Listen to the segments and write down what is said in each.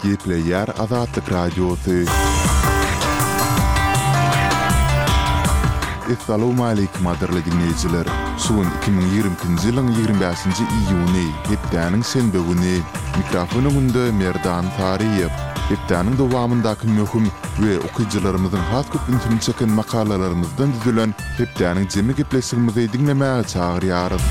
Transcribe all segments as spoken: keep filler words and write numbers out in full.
Gepleyer Azatlyk Radiosu. Assalamu alaykum adirli dinleyijiler. Suun iki bin ýigrimkinji ýylyň ýigrimpe beşinji iýuny, hepdäniň şenbe güni. Mikrofonumda Merdan Tariýew. Hepdäniň dowamyndaky möhüm we okuwçylarymyzyň has köp ünsüni çeken makalalarymyzdan düzülen hepdäniň jemi gepleşigimizi dinlemäge çagyrýarys.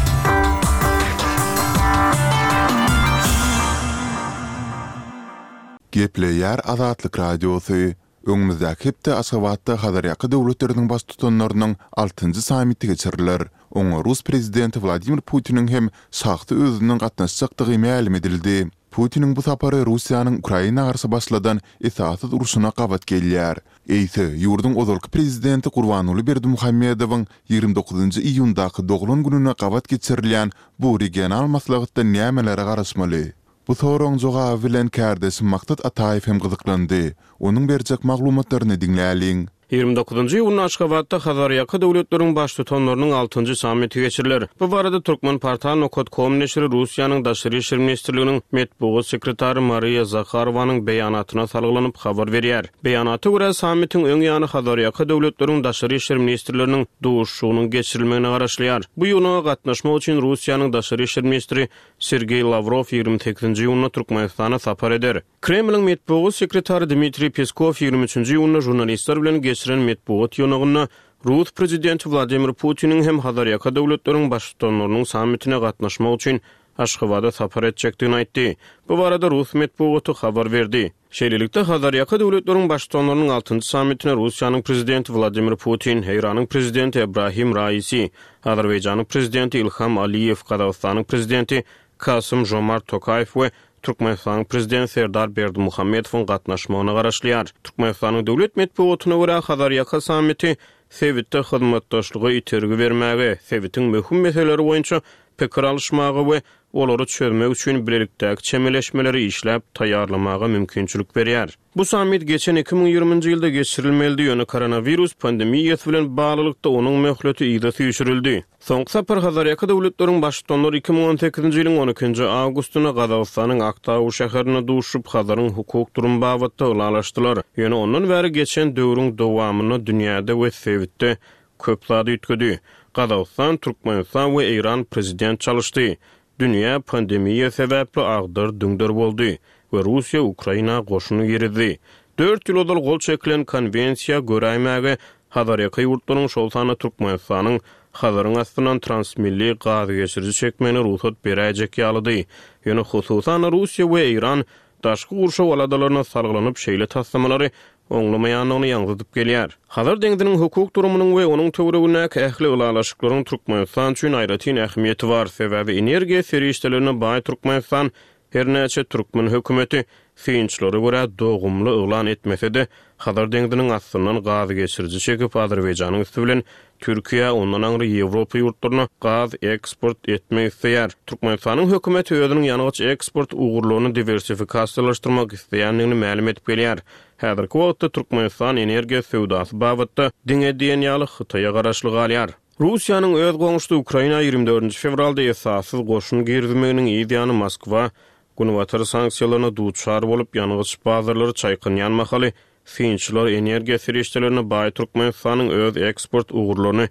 Gepleyer Azatlyk Radiosu. Öňümizde hepde Aşgabatda Hazaryaka döwletleriniň baş tutanlarynyň altıncı sammiti geçiriler. Oňa Rus prezidenti Vladimir Putinin hem şahsy özüniň gatnaşjakdygy ma'lum edildi. Putinin bu sapary Russiýanyň Ukraina garşy başladan esassız uruşuna gabat gelýär. Eýse ýurdun ozalky prezidenti Gurbanuly Berdimuhammedowyň ýygrimi dokuzynjy iýundaky doglan gününe gabat geçirilýän bu regional maslahatda nämelere garaşmaly? Bu soraň jogaby bilen kärdeşim Maktat Ataýew hem gyzyklandy. Onuň berjek maglumatlaryny dinläliň. ýygrimi dokuzynjy iýunda Aşgabatda Hazaryaka döwletleriniň baş tutanlarynyň altıncı sammiti geçiriler. Bu barada Türkmen portal Nokot nokta com neşri Russiýanyň daşary işler ministrliginiň metbuat sekretary Mariya Zakharowanyň beýanatyna salgylanyp habar berýär. Beýanaty görä sammitiň öň ýany Hazaryaka döwletleriniň daşary işler ministrliginiň duşugynyň geçirilmegine garaşlýar. Bu ýyla gatnaşmak üçin Russiýanyň daşary işler ministri Sergey Lavrov ýygrimi sekizinji iýunda Türkmenistana sapar eder. Kremliň metbuat sekretary Dmitri Peskov ýygrimi üçinji iýunda jurnalistler bilen geçiren metbuat ýonagyna Rus prezidenti Vladimir Putinin hem Hazaryaka döwletleriniň baş tutanlarynyň sammitine gatnaşmak üçin Aşgabatda sapar etjekdigini aýtdy. Bu barada Rus metbuaty habar berdi. Şeýlelikde Hazaryaka döwletleriniň baş tutanlarynyň altıncı sammitine Russiýanyň prezidenti Vladimir Putin, Eýranyň prezidenti Ebrahim Raisi, Azerbaýjanyň prezidenti Ilham Aliýew, Kazakstanyň prezidenti Kasym Jomart Tokayew we Türkmenistanyň prezidenti Serdar Berdimuhammedowyň gatnaşmagyna garaşlýar. Türkmenistanyň döwlet metbuatyna görä Hazaryaka sammiti Sewitde hyzmatdaşlygy itergi bermäge, Sewitiň möhüm meseleri boýunça pikir alışmagy we olary çözmek üçin birlikdäki çemeleşmeleri işläp taýýarlamaga mümkinçilik berýär. Bu sammit geçen iki bin ýygrymynjy ýylda geçirilmeli ýöne koronavirus pandemiýasy bilen baglanykda onuň möhleti ýyda süýşürildi. Soňky sapar Hazaryaka döwletleriniň baş tutanlary iki bin on sekizinji ýylyň on ikinji awgustyna Gazagstanyň Aktaw şäherine duşup Hazaryň hukuk durumy babatda ulalaşdylar. Ýöne ondan bäri geçen döwrüň dowamyny dünýäde we Sewitde köp zady ýetgidi. Gazagstan, Türkmenistan we Eýran prezident çalışdy. Dünya pandemiýa sebäpli agdyr düňder boldy we Russiýa Ukraina goşuny girdi. dört ýyl odal gol çekilen konvensiýa göräýmäge Hazaryaka ýurtlarynyň şol sany Türkmenistanyň Hazaryň astynan transmilli gaz geçiriji çekmegine ruhsat beräjek ýalydy. Ýöne hususan Russiýa we Eýran daşky gurşa waladalaryna salgylanyp şeýle taslamalary oňlamaýanyny ýaňratyp gelýär. Hazar deňdiniň hukuk durumynyň we onuň töweregindäki ähli ulalaşyklaryň Türkmenistan üçin aýratyn ähmiýeti bar. Sebäbi energiýa serişdelerine baý Türkmenistan her näçe türkmen hökümeti fiýinçlere görä dogumly elan etmese-de Hazar deňdiniň astynan gaz geçiriji çekip Azerbaýjanyň üstü bilen Türkiýe ondan aňry Ýewropa ýurtlaryna gaz eksport etmek isleýär. Türkmenistanyň hökümeti özüniň ýanygyç eksport ugurlugyny diversifikasiýalaşdyrmak isleýänligini ma'lum etip gelýär. Häzirki wagtda Türkmenistan energiýa sowdasy babatda diňe diýen ýaly Hytaýa garaşly galýar. Russiýanyň öz goňuşdy Ukraina ýygrimi dördünji fevralda esassız goşun girmeginiň ýygyny Moskwa Gunwatar sanksiýalaryna duçar bolup ýanygyç bazarlary çaýkynýan mahaly fiýinçiler energiýa serişdelerine baý Türkmenistanyň öz eksport ugurlaryny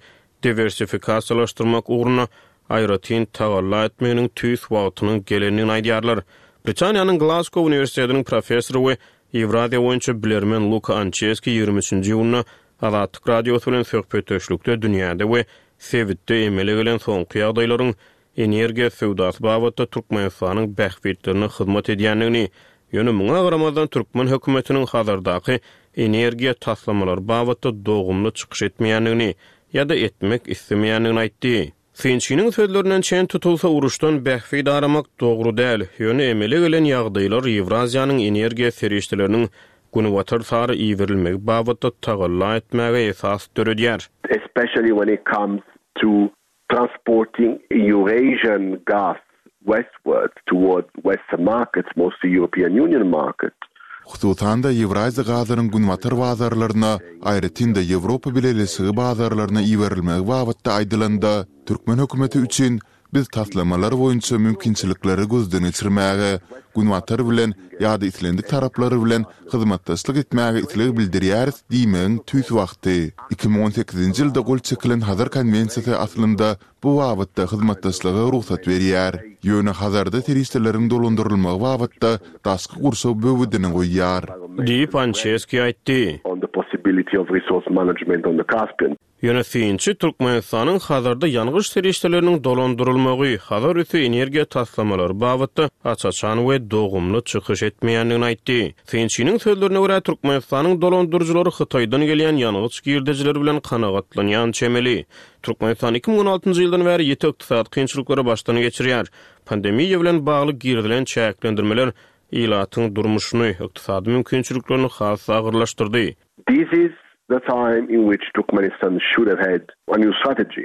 diversifikasiýalaşdyrmak ugruna aýratyn tagalla etmeginiň tüýs wagtynyň gelenini aýdýarlar. Britaniýanyň Glasgow Uniwersitetiniň professory we Ewraziýa boýunça bilermen Luka Ancheski ýygrimi üçinji iýunda Azatlyk Radiosu bilen söhbetdeşlikde dünýäde we Sewitde emele gelen soňky ýagdaýlaryň energiýa sowdasy babatda Türkmenistanyň bähbetlerine hyzmat edýänligini, ýöne muňa garamazdan Türkmen hökümetiniň hazırdaky energiýa taslamalary babatda dogumly çykyş etmeýänligini ýa-da etmek islemeýänligini aýtdy. Fiýinçiniň sözlerinden çen tutulsa uruşdan bähbet aramak dogry däl. Ýöne emele gelen ýagdaýlar Ewraziýanyň energiýa serişdeleriniň Gunwatar sary iýerilmegi babatda tagalla etmäge esas döredýär. Especially when it comes to transporting Eurasian gas westward towards Western markets, mostly European Union market. Hususan da Ýewraziýa gazarynyň Gunwatar bazarlaryna, aýratyn da Ýewropa bilen elesi bazarlaryna iýerilmegi babatda aýdylandy. Türkmen hökümeti üçin biz taslamalar boýunça mümkinçilikleri gözden geçirmäge, günwatar bilen ýa-da islendik taraplary bilen hyzmatdaşlyk etmäge isleg bildirýäris diýmeň tüýs wagty. iki bin on sekizinji ýylda gol çekilen Hazar konwensiýasy aslynda bu wagtda hyzmatdaşlyga ruhsat berýär. Ýöne Hazarda teristlerin dolandyrylmagy wagtda daşky gurşaw böwüdini goýýar. Diýip Ancheski aýtdy. On the possibility of resource management on the Caspian. Yönetici Türkmenistanyň hazırda ýalgyş terişlerinin dolandyrylmagy, Hazar üstü energiýa taslamaları babatda açaçan we dogumly çykyş etmeýändigini aýtdy. Finçiniň sözlerine görä Türkmenistanyň dolandyrjylary Hytaýdan gelýän ýalgyç girdijiler bilen kanagatlanýan çemeli. Türkmenistan iki bin on altyncı ýyldan bäri ýeti ykdysady kynçylyklary başdan geçirýär. Pandemiýa bilen bagly girdilen çäklendirmeler ilatyň durmuşyny, ykdysady mümkinçiliklerini has agyrlaşdyrdy. This is the time in which Turkmenistan should have had a new strategy.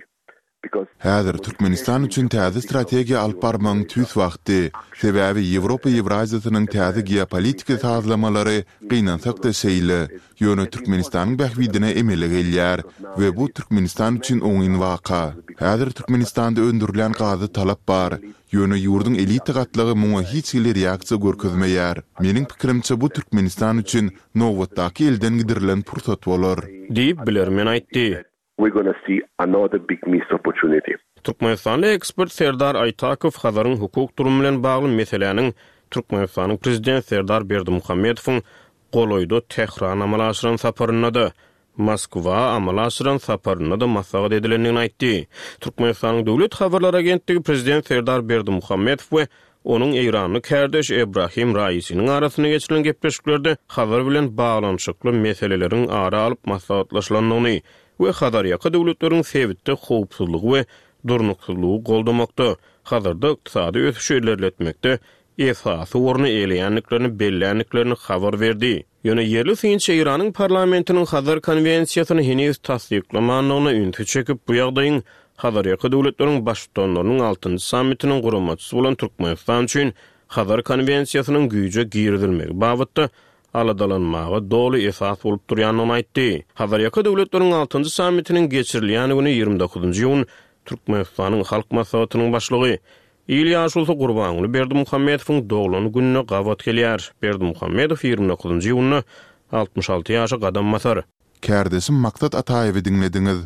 Häzir Türkmenistan üçin täze strategiýa alyp barmagyň tüýs wagty. Sebäbi Ýewropa Ýewraziýasynyň täze geopolitika sazlamalary gynansak da şeýle. Ýöne Türkmenistanyň bähwidine emele gelýär we bu Türkmenistan üçin oňyn waka. Häzir Türkmenistanda öndürilen gazy talap bar. Ýöne ýurdun elita gatlygy muňa hiç ýyly reaksiýa görkezmeýär. Meniň pikirimçe bu Türkmenistan üçin nowatdaky elden gidirilen pursat bolar. Diýip bilermen aýtdy. We're going to see another big missed opportunity. Türkmenistanly ekspert Serdar Aytakow Hazaryň hukuk durumy bilen bagly meseleniň Türkmenistanyň prezident Serdar Berdimuhammedowyň goloýda Tehran amalaşyran saparyna da Moskwa amalaşyran saparyna da maslahat edilendigini aýtdy. Türkmenistanyň döwlet habarlar agentligi prezident Serdar Berdimuhammedow we onuň Eýranly kärdeş Ebrahim Raisiniň arasyna geçirilen gepleşiklerde Hazar bilen baglanşykly meseleleriň ara alyp maslahatlaşylandygyny we Hazarýa döwletleriň sebitde howpsuzlygy we durnuklygy goldamakda, Hazarda ykdysady ösüş ilerletmekde esasy orny eýleýänliklerini belläniklerini habar berdi. Ýöne ýerli finç Eýranyň parlamentiniň Hazar konwensiýasyny henüz tasdiklamagyny üntü çekip bu ýagdaýyň Hazarýa döwletleriň başlyklarynyň altyncı sammitiniň guramaçysy bolan Türkmenistan üçin Hazar konwensiýasynyň güýje girdilmegi babatda aladalanmaga dolu esas bolup durýanyny aýtdy. Hazarýa döwletleriň altyncı sammitiniň geçirilýän güni ýygrimi dokuzunjy ýuny Türkmenistanyň halk maslahatynyň başlygy İlyas Ulsa Gurbanuly Berdimuhammedowyň dogulany gününe gawat gelýär. Berdimuhammedow ýygrimi dokuzunjy ýuny altymyş alty ýaşa gadam masar. Kärdesim Maksat Ataýewy dinlediňiz.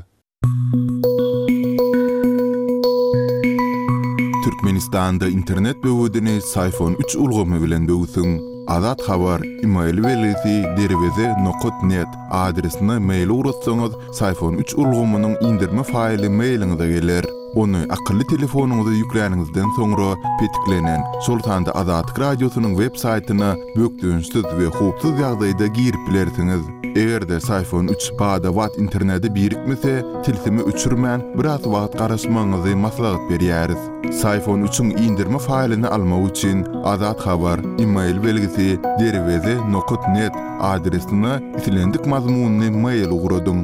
Türkmenistanda internet böwüdini Sayfon üç ulgamy bilen böwüsüň. Azat habar email welisi derweze nokta net adresine mail uratsaňyz Sayfon üç ulgamynyň indirme faýly mailiňize geler. Onu akıllı telefonuňyza ýükläňizden soňra petiklenen Sultanda Azat radiosynyň web saýtyna bökdüňsiz we howpsuz ýagdaýda girip bilersiňiz. Egerde Sayfon üç bada wat interneti birikmese, tilsimi üçürmän biraz wagt garaşmaňyzy maslahat berýäris. Sayfon üçüň indirme faýlyny almak üçin Azat habar email belgisi derweze nokta net adresine itilendik mazmunyny mail ugradym.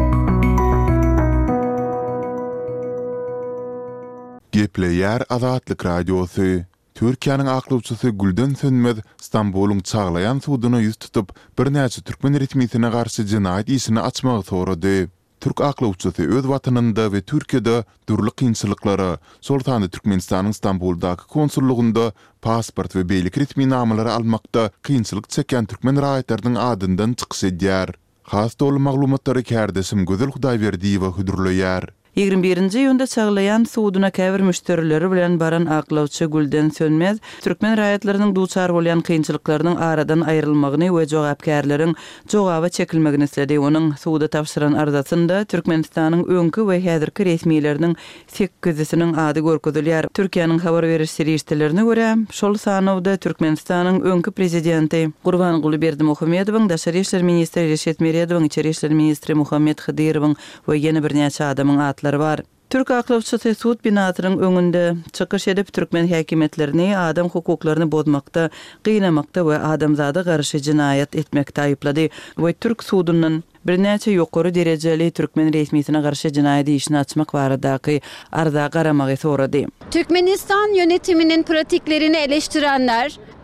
Gepleýär Azatlyk radiosy. Türkiýanyň aklawçysy Gülden Sönmez Stambolyň çaglayan suwdyna ýüz tutup birnäçe türkmen resmiýetine garşy jinaýat işini açmagy sorady. Türk aklawçysy öz watanynda we Türkiýede durly kynçylyklara, Sultany Türkmenistanyň Stamboldaky konsullugynda pasport we beýlik resmi namalary almakda kynçylyk çeken türkmen raýatlarynyň adyndan çykyş edýär. Has dolu maglumatlary kärdesim Gözel Hudaýberdiýewa hudurlaýar. ýygrimi birinji ýylda çaglayan suwdyna käbir müşterileri bilen baran aklawçy Gülden Sönmez türkmen raýatlarynyň duçar bolýan kynçylyklarynyň aradan aýrylmagyny we jogapkärleriň jogaby çekilmegini isledi. Onuň suwda tapşyran arzasynda Türkmenistanyň öňkü we häzirki resmiýetleriniň sekizinçisiniň ady görkezilýär. Türkiýanyň habar beriş serýişlerine görä, şol sanawda Türkmenistanyň öňkü prezidenti Gurbanuly Berdimuhammedowyň, Daşary işler ministri Reşet Meredowyň, Içeri işler ministri Muhammed Hydyrowyň we ýene birnäçe adamyň atları var. Türk aklawçysy suud binasynyň öňünde çykyş edip türkmen häkimetlerini adam hukuklaryny bozmakda, gıynamakda we adamzada garşy jinaýat etmekde aýyplady. We Türk suudundan birnäçe ýokary derejeli türkmen resmiýetine garşy jinaýat işini açmak baradaky arza garamagy sorady. Türkmenistan yönetiminin pratiklerini eleştirenler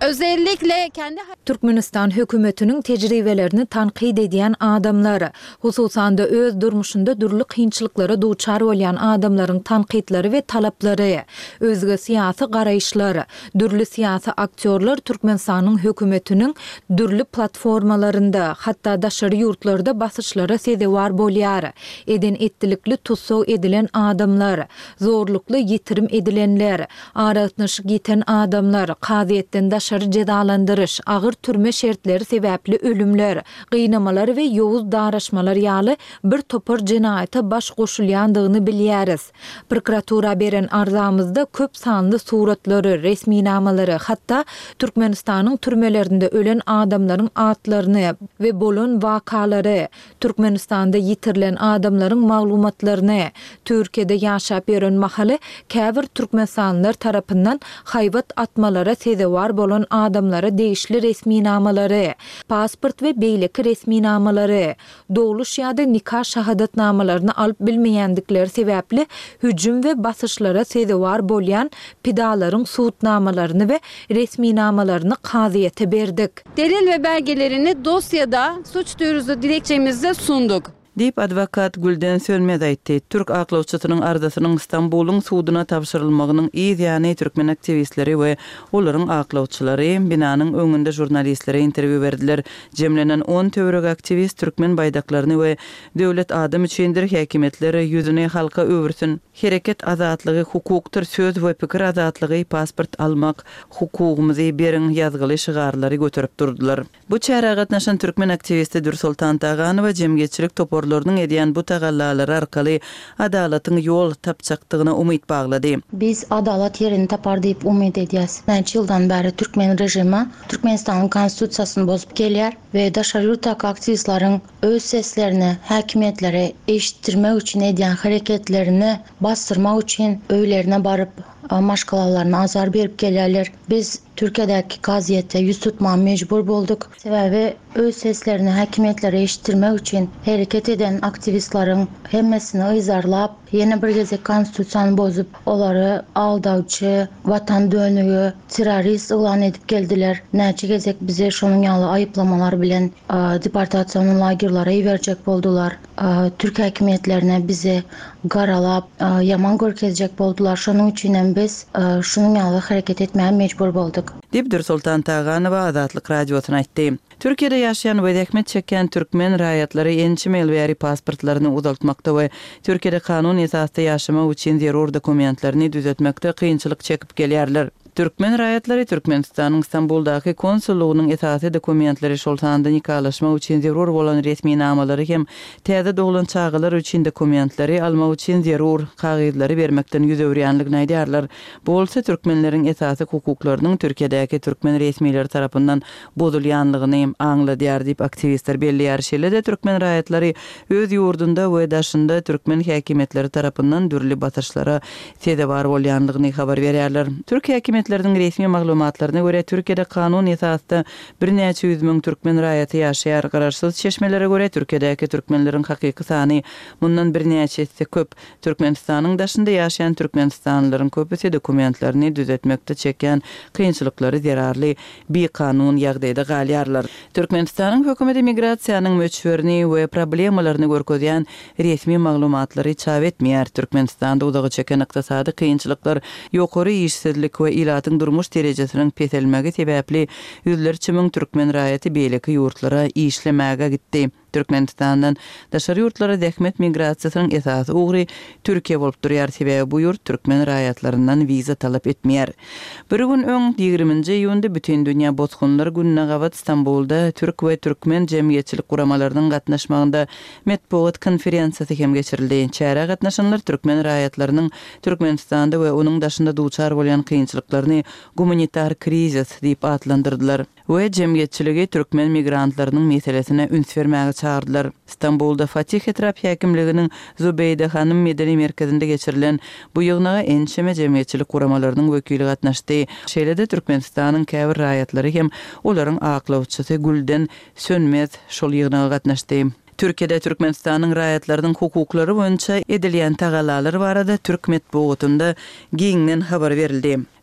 Özellikle kendi Türkmenistan hökümetinin tecrübelerini tankid ediyen adamları, hususan da öz durmuşunda dürlü kıyınçılıklara duçar olan adamların tankidleri ve talapları, özgü siyasi garayışları, dürlü siyasi aktörler Türkmenistan'ın hökümetinin dürlü platformalarında, hatta daşarı yurtlarda basışlara sedevar bolyarı, edin ettilikli tutsov edilen adamlar, zorluklu yitirim edilenler, aratnışık yiten adamlar, kaziyetten daşarı cedalandırış, ağır türme şertleri sebepli ölümler, kıynamalar ve yoğuz daraşmalar yalı bir topar cinayete baş koşulyandığını bilyariz. Prokuratura beren arzamızda köp sanlı suratları, resmi namaları, hatta Türkmenistan'ın türmelerinde ölen adamların adlarını ve bolon vakaları, Türkmenistan'da yitirilen adamların maglumatlarını, Türkiye'de yaşap beren mahalı käbir Türkmenistanlılar tarafından hayvat atmalara sedevar bolon adamlara değişli resmi namaları, pasport ve beyleki resmi namaları, doğuluş ya da nikah şahadatnamalarını alıp bilmeyendikleri sebepli hücum ve basışlara sedevar bolyan pidaların suutnamalarını ve resmi namalarını kaziyete berdik. delil ve belgelerini dosyada suç duyurusu dilekçemizde sunduk. Dip advokat Gülden Sönmez aýtdy. Türk aklawçysynyň ardasynyň Istanbulyň suwduna tapşyrylmagynyň ýa-ni türkmen aktivistleri we olaryň aklawçylary binanyň öňünde jurnalistlere interwiu berdiler. Jemlenen on töwerek aktivist türkmen baydaklaryny we döwlet adam üçindir häkimetleri ýüzüne halka öwürsün. Hereket azatlygy, hukukdyr, söz we pikir azatlygy, pasport almak, hukugumyzy beriň ýazgyly şygarlary göterip durdular. Bu çäre gatnaşan türkmen aktivisti Dursultan Taganow we jemgyetçilik topor Orlornyň edýän bu tagallalary arkaly adalatyň ýol tapjakdygyna umyt baglady. Biz adalat yerini tapar diýip umyt edýäs. Näçe ýyldan bäri Türkmen rejimi Türkmenistanyň konstitusiýasyny bozup gelýär we daşary ýurtdaky aktivistlaryň öz seslerini häkimetlere eşitdirmek üçin edýän hareketlerini bastırmak üçin öýlerine baryp maşgalalarına azar berip gelýärler. Biz Türkiye'deki gaziyete yüz tutmaya mecbur bulduk. Sebebi öz seslerini häkimetlere eşitdirmek için hareket eden aktivistlerin hemmesini ıйzarlap, yeni bir gezek konstitusiýany bozup, olary aldawçy, vatan dönüğü, terörist ilan edip geldiler. Näçe gezek bize şonuň ýaly aýyplamalar bilen deportasiýon lagerlary ýeberjek boldular. Türk häkimetlerine bizi garalap, yaman görkezjek boldular. Şonuň üçin biz şonuň ýaly hareket etmeye mecbur bulduk. Dip Dursultan Taganow Azatlyk radiosyna aýtdy. Türkiýede ýaşaýan we zähmet çeken türkmen raýatlary ençi melbäri pasportlaryny uzaltmakda we Türkiýede kanun esasında ýaşamak üçin zerur dokumentlerini düzeltmekde kynçylyk çekip gelýärler. Türkmen raýatlary Türkmenistanyň Istanbuldaky konsullugynyň esasy dokumentleri şoltanda nikalaşmak üçin zerur bolan resmi namalary hem täze doglan çağılar üçin dokumentleri almak üçin zerur kagydlary bermekden ýüz öwrýänligini aýdýarlar. Bu bolsa türkmenleriň esasy hukuklarynyň Türkiýedäki türkmen resmileri tarapyndan bozulýanlygyny aňladýar diýip aktivistler belliýär. Şeýle-de türkmen raýatlary öz ýurdunda we daşynda türkmen häkimetleri tarapyndan dürli batyşlara sedebar bolýanlygyny habar berýärler. Türkiýe häkimetleriniň resmi maglumatlaryna görä Türkiýede kanun esasında bir näçe ýüz müň türkmen raýaty ýaşaýar. Garaşsyz çeşmelere görä Türkiýedäki türkmenleriň hakyky sany mundan bir näçesi köp. Türkmenistanyň daşynda ýaşaýan türkmenistanlylaryň köpüsi dokumentlerini düzeltmekde çeken kynçylyklary zerarly bir kanun ýagdaýda galýarlar. Türkmenistanyň hökümeti migrasiýanyň möçberini we problemalaryny görkezýän resmi maglumatlary çap etmeýär. Türkmenistanda uzagy çeken ykdysady kynçylyklar, ýokary işsizlik we ilatyň durmuş derejesiniň peselmegi sebäpli ýüzlerçe müň türkmen raýaty beýleki ýurtlara işlemäge gitdi. Türkmenistandan daşary ýurtlara zähmet migrasiýasynyň esasy ugry Türkiýe bolup durýar. Sebäbi bu ýurt türkmen raýatlaryndan wiza talap etmeýär. Bir gün öň ýigrimiji ýylda bütün dünýä bozgunlar gününe gawat Istanbulda türk we türkmen jemgyýetçilik guramalarynyň gatnaşmagynda metbuat konferensiýasy hem geçirildi. Çäre gatnaşanlar türkmen raýatlarynyň Türkmenistanda we onuň daşynda duçar bolýan kynçylyklaryny humanitar krizis diýip adlandyrdylar. We jemgyýetçiligi türkmen migrantlarynyň meselesine üns bermäge çağırdylar. Istanbulda Fatih Etrap häkimliginiň Zubeyde Hanım medeni merkezinde geçirilen bu ýygnaga ençeme jemgyýetçilik guramalarynyň wekili gatnaşdy. Şeýle-de Türkmenistanyň käbir raýatlary hem olaryň aklawçysy Gülden Sönmez şol ýygnaga gatnaşdy. Türkiýede Türkmenistanyň raýatlarynyň hukuklary boýunça edilýän tagallar barada Türk metbuatynda giňden habar berildi.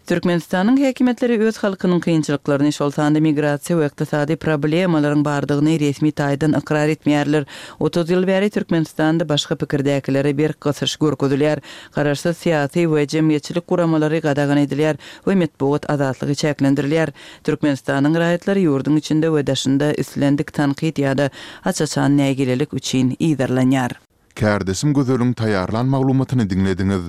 Türkmenistanyň häkimetleri öz halkynyň kynçylyklaryny şol sanda migrasiýa we ykdysady problemalaryň bardygyny resmi taýdan ikrar etmeýärler. otuz ýyl bäri Türkmenistanda başga pikirdäkilere bir gysyş görkezilýär. Garaşsyz syýasy we jemgyýetçilik guramalary gadagyn edilýär we metbuat azatlygy çäklendirilýär. Türkmenistanyň raýatlary ýurdun içinde we daşynda islendik tanqid ýa-da açaçan nägelelik üçin iýerlenýär. Kärdesim gözölüň taýarlan maglumatyny dinlediňiz.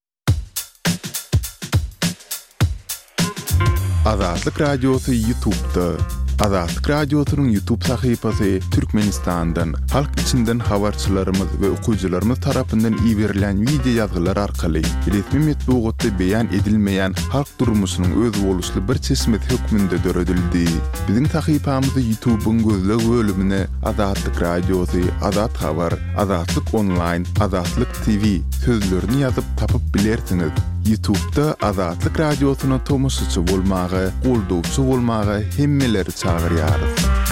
Azatlyk Radiosu YouTube'da. Azatlyk Radiosu'nun YouTube sahypasy Türkmenistandan, halk içinden habarçylarymyz we okuwçylarymyz tarapyndan iýerilen video ýazgylar arkaly resmi metbuatda beýan edilmeýän halk durmuşynyň öz boluşly bir çeşmet hökmünde döredildi. Biziň sahypamyzy YouTube'un gözleg bölümine Azatlyk Radiosu, Azat Habar, Azatlyk Online, Azatlyk T V sözlerini ýazyp tapyp bilersiňiz. YouTube'da Azatlyk Radiosu'na tomusçy bolmagy, goldowçy bolmagy hemmeleri çağırýarys.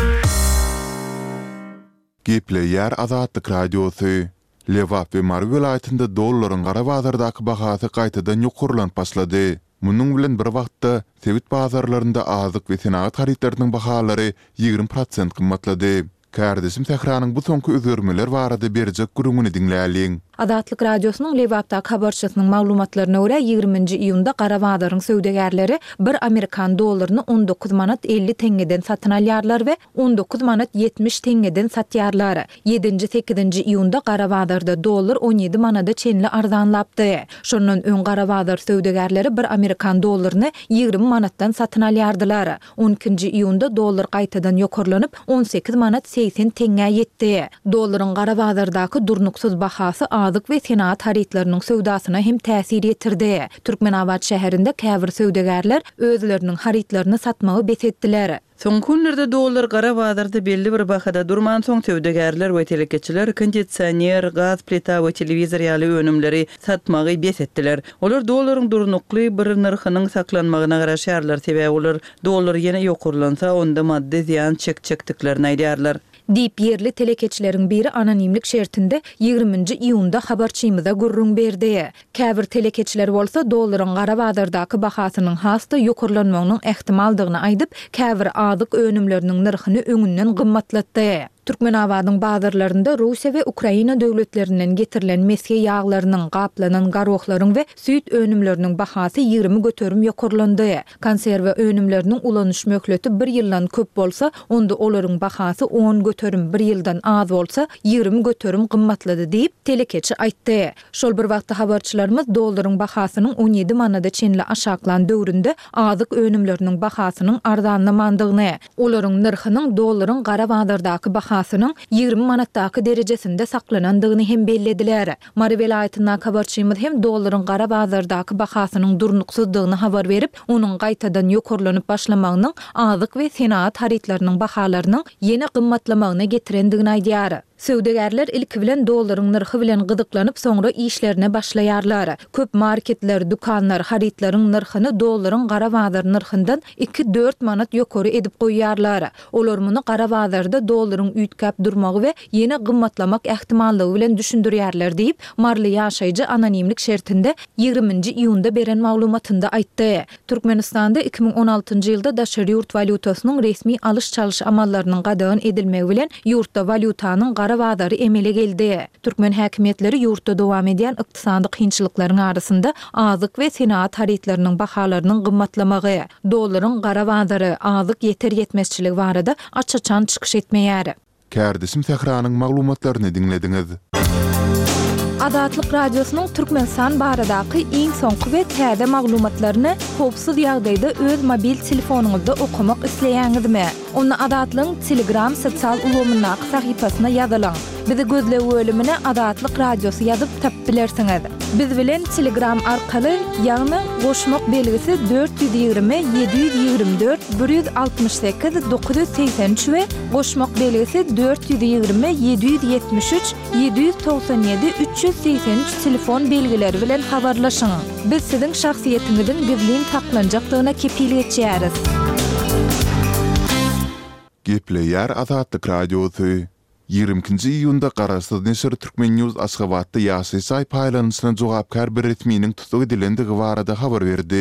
Gepleýär Azatlyk Radiosu. Lewap we Mary welaýatynda dollaryň gara bazardaky bahasy gaýtadan ýokurlanıp başlady. Munyň bilen bir wagtda sewit bazarlarynda azyk we senagat haritlarynyň bahalary ýigrim prosent gymmatlady. Kärdesim Tehranyň bu soňky özgörmeler barada berjek gurumuny dinläliň. Azatlyk Radiosu'nun Lewapda habarçysynyň maglumatlaryna görä ýygrimiňji iýunda Garabadaryň söwdegärleri bir Amerikan dollaryny on dokuz manat elli tengeden satyn alýarlar we on dokuz manat yetmiş tengeden satýarlar. yedinji sekizinji iýunda Garabadarda dollar on ýedi manada çenli arzanlapdy. Şondan öň Garabadar söwdegärleri bir Amerikan dollaryny ýygrimi manatdan satyn alýardylar. on ikinji iýunda dollar gaýtadan ýokurlanyp on sekiz manat seksen tenge ýetdi. Dollaryň Garabadardaky durnuksuz bahasy azyk we senagat haritlarynyň söwdasyna hem täsir ýetirdi. Türkmenabad şäherinde käbir söwdegärler özleriniň haritlaryny satmagy besetdiler. Soňky günlerde dollar Garabadarda belli bir bahada durman soň söwdegärler we telekeçiler kondisioner, gaz plita we telewizor ýaly önümleri satmagy besetdiler. Olar dollaryň durnukly bir narhynyň saklanmagyna garaşýarlar, sebäbi olar dollar ýene ýokurlansa onda maddi ziýan çekçekdiklerini aýdýarlar. Diýip yerli telekeçileriň biri anonimlik şertinde ýygrimiňji iýunda habarçymyza gurrun berdi. Käbir telekeçiler bolsa dollaryň Garabadardaky bahasynyň hasta ýokurlanmagynyň ähtimaldygyny aýdyp, käbir azyk önümleriniň narhyny öňünden gymmatlatdy. Türkmenabadyň bazarlarynda Russiýa we Ukraina döwletlerinden getirilen meske ýağlarynyň, gaplanan garoklaryň we süýt önümleriniň bahasy ýygrimi göterim ýokurlandy. Konserwe önümleriniň ulanyş möhleti bir ýyldan köp bolsa, onda olaryň bahasy on göterim, bir ýyldan az bolsa, ýygrimi göterim gymmatlady diýip telekeçi aýtdy. Şol bir wagtda habarçylarymyz dollaryň bahasynyň on ýedi manada çenli aşaklan döwründe azyk önümleriniň bahasynyň arzanlamandygyny, olaryň narhynyň dollaryň Garabadardaky bahasynyň ýygrimi manatdaky derejesinde saklanandygyny hem bellediler. Mary welaýatyna habarçymyz hem dollaryň Garabadardaky bahasynyň durnuksuzdygyny habar berip, onuň gaýtadan ýokurlanyp başlamagynyň azyk we senagat haritlarynyň bahalarynyň ýene gymmatlamagyna getirendigini aýdýar. Söwdegärler ilk bilen dollaryň narhy bilen gydyklanyp soňra işlerine başlaýarlar. Köp marketler, dukanlar haritlaryň narhyny dollaryň Garabadar narhyndan iki dört manat ýokary edip goýýarlar. Olar muny Garabadarda dollaryň üýtkap durmagy we ýene gymmatlamak ähtimallygy bilen düşündirýärler diýip Marly ýaşaýjy anonimlik şertinde ýygrimiňji iýunda beren maglumatynda aýtdy. Türkmenistanda iki ming on altynjy ýylda daşary ýurt valutasynyň resmi alış-çalyş amallarynyň gadagyn edilmegi bilen ýurtda valutanyň Garabadary emele geldi. Türkmen häkimetleri ýurtda dowam edýän ykdysady kynçylyklaryň arasynda azyk we senagat haritlarynyň bahalarynyň gymmatlamagy, dollaryň Garabadary azyk ýeter ýetmezçiligi barada açaçan çykyş etmeýär. Kärdesim Tehranyň maglumatlaryny dinlediňiz. Azatlyk Radiosu'nun Türkmenistan baradaky iň soňky we täze maglumatlaryny howpsuz ýagdaýda öz mobil telefonuňyzda okumak isleýäňizmi? Onu Azatlyň Telegram sosial ulgamyna sahypasyna ýazylaň. Bizi gözlegi bölümine Azatlyk Radiosu ýazyp tap bilersiňiz. Biz bilen Telegram arkaly ýagny goşmak belgisi dört yüz ýygrimi yedi yüz ýygrimi dört bir yüz altmış sekiz dokuz yüz seksen üç we goşmak belgisi dört yüz ýygrimi yedi yüz ýetmiş üç yedi yüz toksan ýedi üç yüz seksen üç telefon belgileri bilen habarlaşyň. Biz siziň şahsiýetiňiziň gizlin saklanjakdygyna kepillik etýäris. Gepleýär Azatlyk Radiosu. ýygrimiňji iýunda Garaşsyz Neşir Türkmen News Aşgabatda ýaşaýy paýlanyşyna jogapkar bir resminiň tutup edilendigi barada habar berdi.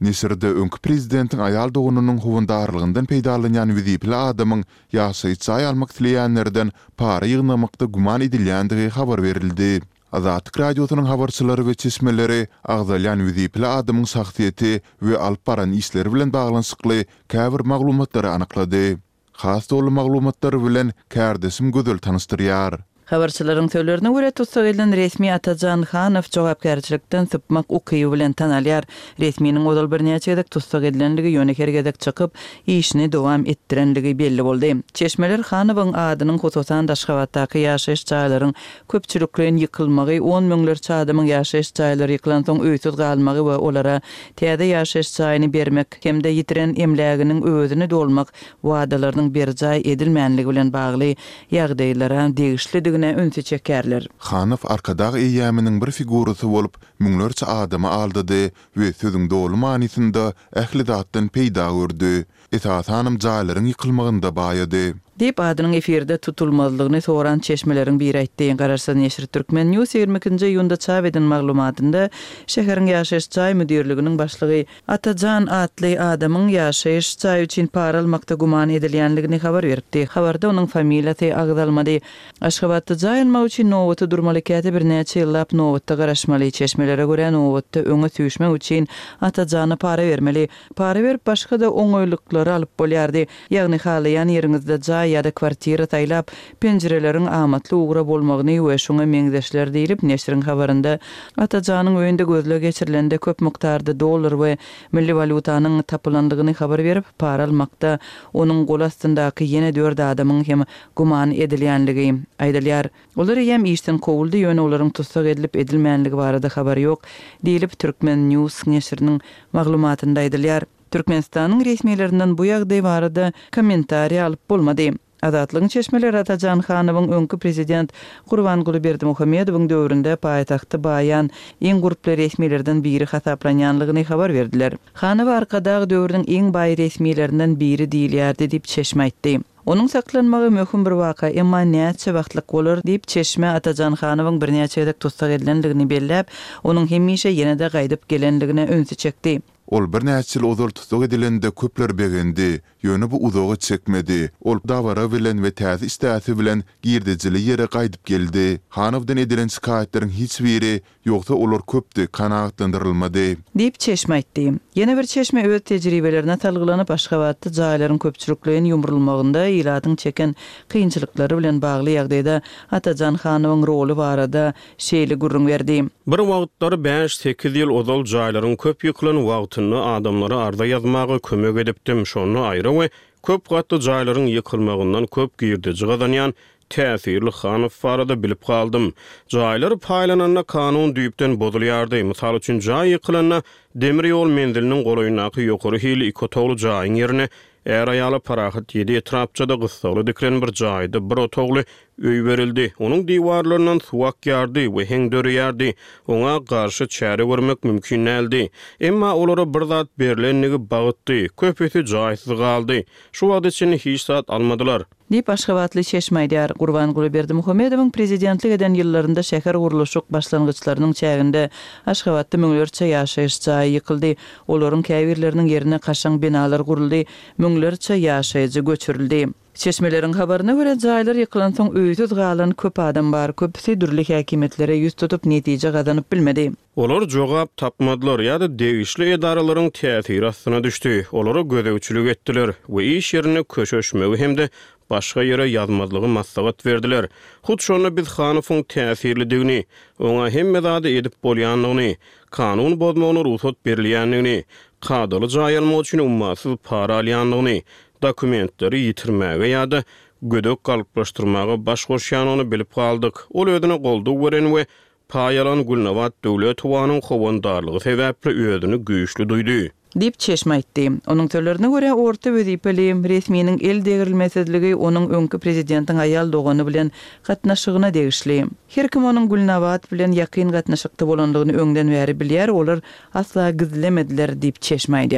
Nesirde öňkü prezidentin ayal doğununyň howandarlygyndan peýdalanýan wezipli adamyň ýaşaýçy almak dileýänlerden para ýygnamakda guman edilýändigi habar berildi. Azatlyk radiosynyň habarçylary we çeşmeleri agzalyan wezipli adamyň şahsiýeti we alyp baran işleri bilen baglanyşykly käbir maglumatlary anyklady. Has dolu maglumatlar bilen kärdesim gözel tanystyrýar. Habarçylaryň söýlerine görä tutsak edilen resmi Atajan Hanow jogapkärçilikden sypmak ukyý bilen tanalýar. Resminiň odal bir näçe tutsak edilenligi ýönekergedek çykyp işini dowam etdirenligi belli boldy. Çeşmeler Hanowyň adynyň hususan Daşgabatdaky ýaşaýyş jaýlaryň köpçülikliň ýykylmagy, on müňlerçe adamyň ýaşaýyş jaýlary ýykylan soň öýsüz galmagy we olara täze ýaşaýyş jaýyny bermek hemde ýitiren emläginiň özüni dolmak wadalarynyň bir jaý edilmänligi bilen bagly ýagdaýlara degişli önse çekerler. Hanow arkadagy eýäminiň bir figurasy bolup, müňlerçe adamy aldydy we sözüň dolu manysynda ähli zatdan peýda gördü. Esas hanım jaýlaryň ýykylmagynda baýady. Dip adynyň efirde tutulmazlygyny soran çeşmeleriň biri aýtdy. Garaşsa Neşir Türkmen News ýigirmi-nji ýylda çap edilen maglumatynda şäheriň ýaşaýyş jaý müdirliginiň başlygy Atajan atly adamyň ýaşaýyş jaý üçin para almakda guman edilýänligini habar berdi. Habarda onuň familiýasy agdalmady. Aşgabatda jaý almak üçin nowatda durmaly käte bir näçe ýyllap nowatda garaşmaly. Çeşmelere görä nowatda öňe süýşmek üçin Atajana para bermeli. Para berip başga da oňoýlyklary alyp bolýardy. Ýagny halaýan ýeriňizde jaý ýa-da kwartira taýlap penjireleriň amatly ugra bolmagyny we şoňa meňzeşler diýilip Neşiriň habarynda Atajanyň öýünde gözle geçirilende köp miktarda dollar we milli valutanyň tapylandygyny habar berip para almakda onuň gol astyndaky ýene dört adamyň hem guman edilýänligi aýdylýar. Olar hem işden kowuldy ýöne olaryň tutsak edilip edilmänligi barada habar ýok diýilip Türkmen News Neşiriniň maglumatynda aýdylýar. Türkmenistanyň resmiýetlerinden bu ýagdaý barada kommentariýa alyp bolmady. Azatlygyň çeşmeleri Atajan Hanowyň öňkü prezident Gurbanguly Berdimuhammedowyň döwründe paýtagty baýan iň guruply resmiýetlerden biri hasaplanýanlygyny habar berdiler. Hanow arkadaky döwrüniň iň baý resmiýetlerinden biri diýilýärdi diýip çeşme aýtdy. Onuň saklanmagy möhüm bir waka, emma näçe wagtlyk bolar diýip çeşme Atajan Hanowyň bir näçe tutsak edilenligini belläp, onuň hemişe ýene-de gaýdyp gelenligine öňse çekdi. Ol bir näçe ýyl ozal tutsak edilende köpler begendi, ýöne bu uzagy çekmedi. Ol dawara bilen we täze istäsi bilen girdijili ýere gaýdyp geldi. Hanowdan edilen şikaýetleriň hiç biri ýoksa olar köpdi, kanagatlandyrylmady. Diýip çeşme aýtdy. Ýene bir çeşme öz tejribelerine talgylanyp Aşgabatda jaýlaryň köpçülikligiň ýumrulmagynda ýylatyň çeken kynçylyklary bilen bagly ýagdaýda Atajan Hanowyň roly barada şeýle gurrun berdi. Bir wagtlar beş sekiz ýyl ozal jaýlaryň köp ýyklan wagtyny adamlara arda ýazmagy kömek edipdim. Şonu aýry we köp gatly jaýlaryň ýykylmagyndan köp girdici gazanýan täsirli Hanow barada bilip galdym. Jaýlar paýlananyna kanun düýpden bozulýardy. Mysal üçin jaý ýykylanyna demir ýol mendiliniň golaýynaky ýokary hili iki togly jaýyň ýerine Eğer ayalı parahat yedi etrapçada gıssalı dikren bir jaýda bir otogly öý berildi. Onun diwarlaryndan suwak ýardy we heň dörýärdi. Oňa garşy çäre görmek mümkin näldi. Emma olara bir zat berilenligi bagytdy. Köpeti jaýsyz galdy. Şu wagt içinde hiç zat almadylar. Dip Aşgabatly Çeşmeýdar Gurbanguly Berdimuhammedowyň prezidentlik eden ýyllarynda şäher guruluşyk başlangyçlarynyň çäginde Aşgabatda müňlerçe ýaşaýyş jaýy ýykyldy. Olaryň käbirleriniň ýerine kaşaň binalar guruldy, müňlerçe ýaşaýjy göçürildi. Çeşmeleriň habaryna görä jaýlar ýykylan soň öýsüz galan köp adam bar, köpsi dürli häkimetlere ýüz tutup netije gazanyp bilmedi. Olar jogap tapmadylar ýa-da degişli edaraların täsiri astyna düşdi. Olary gözegçilik etdiler we iş ýerine köşeşmegi hemde başga ýere ýazmadlygy maslahat berdiler. Hut şonu biz Hanowyň täsirlidigini, oňa hemme zady edip bolýanlygyny, kanun bozmagyna ruhsat berilýänligini, kadaly jaý almak üçin ummasyz para alýanlygyny, dokumentleri ýitirmäge ýa-da gödök galyplaşdyrmaga baş goşýanyny bilip galdyk. Ol özüne goldu beren we paýalan Gulnawat döwlet howanyň howandarlygy sebäpli özüni güýçli duýdy. Dip çeşme aýtdy. Onuň sözlerine görä orta wezipeli resmiýiniň el degirilmezligi onuň öňkü prezidentiň aýal dogany bilen gatnaşygyna degişli. Her kim onuň Gulnawat bilen ýakyn gatnaşykda bolanlygyny öňden bäri bilýär, olar asla gizlemediler diýip çeşme aýdýar.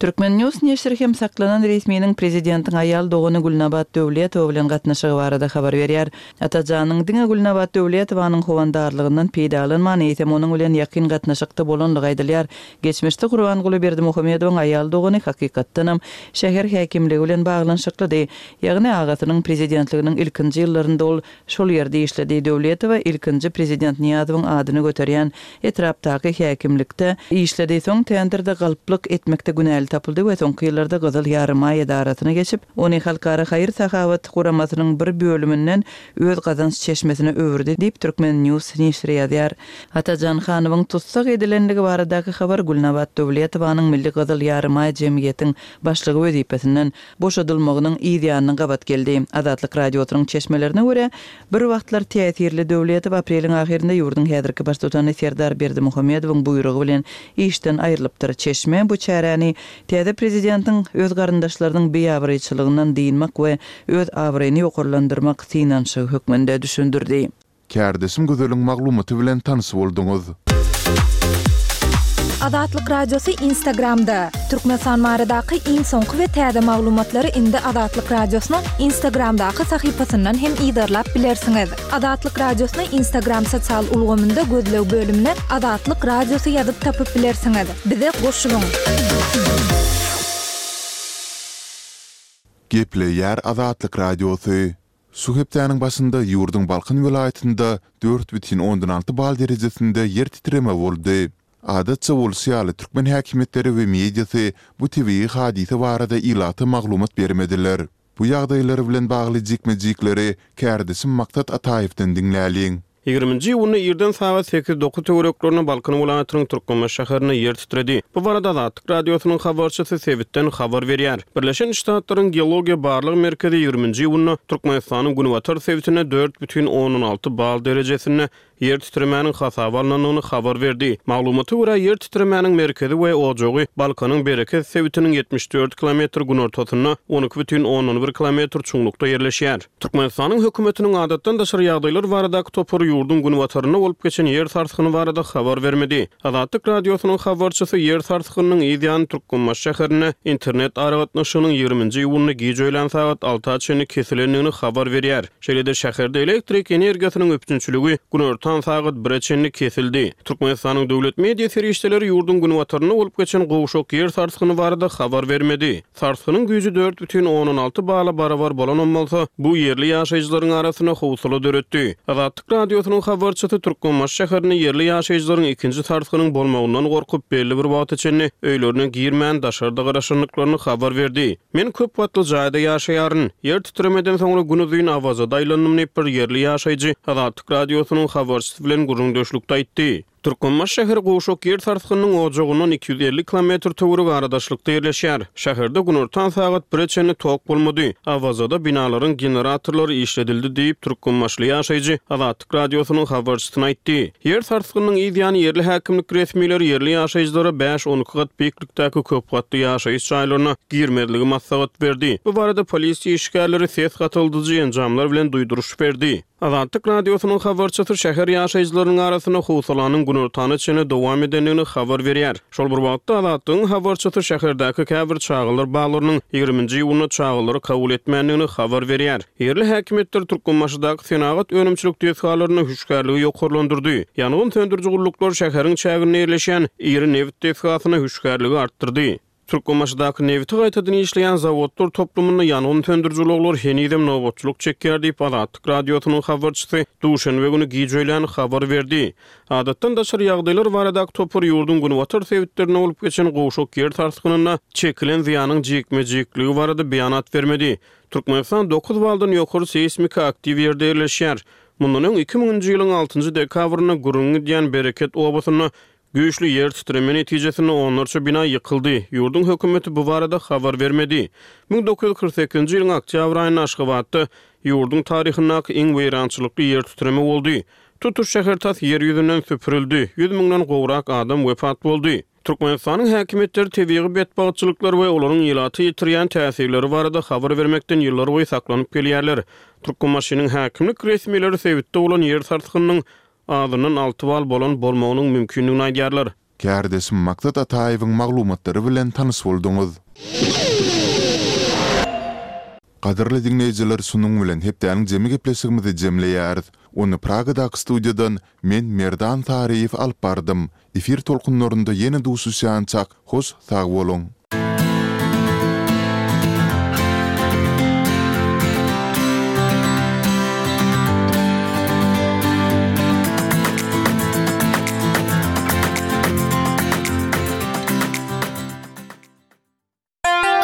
Türkmen News neşri hem saklanan resminin prezidentin ayal doğunu Gülnabat Dövletow bilen gatnaşygy barada habar berýär. Atajanyň diňe Gülnabat Dövletowanyň howandarlygyndan peýdalanman eýtem onuň bilen ýakyn gatnaşykda bolanlygy aýdylýar. Geçmişde Gurbanguly Berdimuhammedowyň ayal doğuny hakykatdanam şäher häkimligi bilen baglanşykly. Ýagny agatynyň prezidentliginiň ilkinji ýyllarynda ol şol ýerde işledi. Dövletow ilkinji prezident Niýazowyň adyny göterýän etrapdaky häkimlikde işledi. Soň tenderде galyplyk etmekde günäli tapyldy we soňky ýyllarda Gyzyl Ýarma edaratyna geçip, ony halkara haýır sahawat guramasynyň bir bölüminden öz gazanç çeşmesine öwürdi diýip Türkmen News neşri ýazýar. Atajan hanywyň tutsak edilenligi baradaky habar Gülnabat Dövletowanyň Milli Gyzyl Ýarma jemgyýetiň başlygy wezipesinden boşadylmagynyň ýa-da gabat geldi. Azatlyk radiosynyň çeşmelerine görä, bir wagtlar täsirli Dövletow apreliň ahirinde ýurdun häzirki baş tutany Serdar Berdimuhammedowyň buýrugy bilen işden aýrylypdyr. Çeşme bu çäreni täze prezidentin öz garyndaşlarynyň beýabryçylygyndan diýilmek we öz awryny ýokurlandyrmak synanşy hökmünde düşündirdi. Kärdesim gözeliň maglumaty bilen tanys bolduňuz. Azatlyk radiosu Instagramda. Türkmenistan maradaky iň soňky we täze maglumatlary indi Azatlyk radiosynyň Instagramdaky sahypasyndan hem ýydarlap bilersiňiz. Azatlyk radiosyny Instagram sosial ulgamynda gözlew bölümine Azatlyk radiosu ýazyp tapyp bilersiňiz. Bize goşulyň. Gepleýär Azatlyk radiosu. Suhepdäniň başynda ýurdun Balkan welaýatynda dört бүтүn ondan alty bal derejesinde ýer titreme boldy. Adatça bolýaly türkmen häkimetleri we mediasy bu tebii hadise barada ilaty maglumat bermediler. Bu ýagdaýlar bilen bagly jikmejikleri Kärdesim Maksat Ataýewden diňläliň. ýygrimiňji ýylyny ýerden saat sekiz dokuz töwereklerine Balkan welaýatynyň Türkmenbaş şäherine ýer titredi. Bu barada Azatlyk radiosynyň habarçysy Sewitden habar berýär. Birleşen Ştatlaryň Geologiýa Barlygy Merkezi ýygrimiňji ýylyny Türkmenistanyň Günwatar Sewitine dört бүтүn ondan alty bal derejesinde yer titremäniň hasaba alnanyny habar berdi. Maglumaty görä yer titremäniň merkezi we ojogy Balkanyň bereket Sewitiniň yetmiş dört kilometr gün ortasyna on iki бүтүn ondan bir kilometr çuňlukda ýerleşýär. Türkmenistanyň hökümetiniň adatdan daşary ýagdaýlar baradaky topary ýurdun Günwataryna bolup geçen yer tartygyny barada habar bermedi. Azatlyk radiosynyň habarçysy yer tartygynyň ýa-da Türkmenbaş şäherine internet aragatnaşynyň ýygrimiňji ýylyny gijoýlan saat alty çyny kesilendigini habar berýär. Şeýle-de şäherde elektrik energiýasynyň öpçünçüligi gün ortasyna saat bir çyny kesildi. Türkmenistanyň döwlet media ferişdeleri ýurdun Günwataryna bolup geçen gowşok yer tartygyny barada habar bermedi. Tartygynyň güýji dört бүтүn ondan alty bala barabar bolan bolsa, bu ýerli ýaşaýjylaryň arasyna howsala döretdi. Azatlyk radiosynyň habarçysy Türkmenbaş şäherine ýerli ýaşaýjylaryň ikinji tartygynyň bolmagyndan gorkup belli bir wagt içinde öýlerine girmän daşarda garaşanlyklaryny habar berdi. Men köp wagtly jaýda ýaşaýaryn. Yer titremeden soňra günüzüň awaza daýlanymy bir ýerli ýaşaýjy Azatlyk radiosynyň habarçysy bilen gurulmuşlukda aýtdy. Türkmenbaş şäheri gowşok yer tartygynyň ojagynyň iki yüz elli kilometr töwereg aradaşlykda ýerleşýär. Şäherde gün ortasyna saat bir çyny tok bolmady. Awazada binalaryň generatorlary işledildi diýip Türkmenbaşly ýaşaýjy Azatlyk radiosynyň habarçysyna aýtdy. Yer tartygynyň ýa-da ýerli häkimlik resmileri ýerli ýaşaýjylara beş on iki gat beýiklikdäki köp gatly ýaşaýyş çaýlaryna girmediligi maslahat berdi. Bu barada polisiýa işgärleri ses gatyldyjy enjamlar bilen duýduruş berdi. Azatlyk radiosynyň habarçysy şäher ýaşaýjylarynyň arasyna howsalanyň gün ortany çyny dowam edenligini habar berýär. Şol bir wagtda Azatlygyň habarçysy şäherdäki käbir çağılar baglarynyň ýygrimiňji ýylyny çağılary kabul etmänligini habar berýär. Ýerli häkimetler Türkmenbaşydaky senagat önümçilik desgalaryny hüşgärligi ýokurlandyrdy. Ýangyn söndürjü gulluklar şäheriň çägine ýerleşen ýeri Neft desgasyny hüşgärligi artdyrdy. Türkmenbaşydaky Nefti gaýtadan işleýän zawodlar toplumyny ýangyn söndürjüler henidem nowatçylyk çekýär diýip Azatlyk radiosynyň habarçysy Duşanbe güni gijoýlan habar berdi. Adatdan daşary ýagdaýlar baradaky topar ýurdun Günwatar Sewitlerine bolup geçen gowşok yer tartygynyna çekilen ziýanyň jekmejekliği barada beýanat bermedi. Türkmenistan dokuz baldan ýokary seismika aktiw ýerde ýerleşýär. Mundan öň iki miňinji ýylyň altynjy dekabryna gurulňy diýen bereket obasyna güýçli yer titreme netijesinde onlarça bina yıkıldı. Yurdun hökümeti bu barada habar vermedi. bin dokuz yüz kırk sekizinji ýylyň oktýabr aýynyň Aşgabatda yurdun taryhyndaky iň weýrançylykly yer titreme boldy. Tutuş şäher tas yer ýüzünden süpürildi. yüz miňden gowrak adam wepat boldy. Türkmenistanyň häkimetleri tebii betbagçylyklar we olaryň ýylaty ýitirýän täsirleri barada habar bermekden ýyllar boýy saklanyp gelýärler. Türkmenbaşynyň häkimlik resmileri Sewitde bolan yer tartygynyň adynyň alty bal bolan bolmagynyň mümkinligini aýdýarlar. Kärdesim Maksat Ataýewiň maglumatlary bilen tanys bolduňuz. Qadirli dinleyijiler, sunuň bilen hepdäniň jemi gepleşigimizi jemleýär. Onu Pragadaky studiýadan men Merdan Tariýew alyp bardym. Efir tolkunlarynda ýene duşuşýançak hoş sag boluň.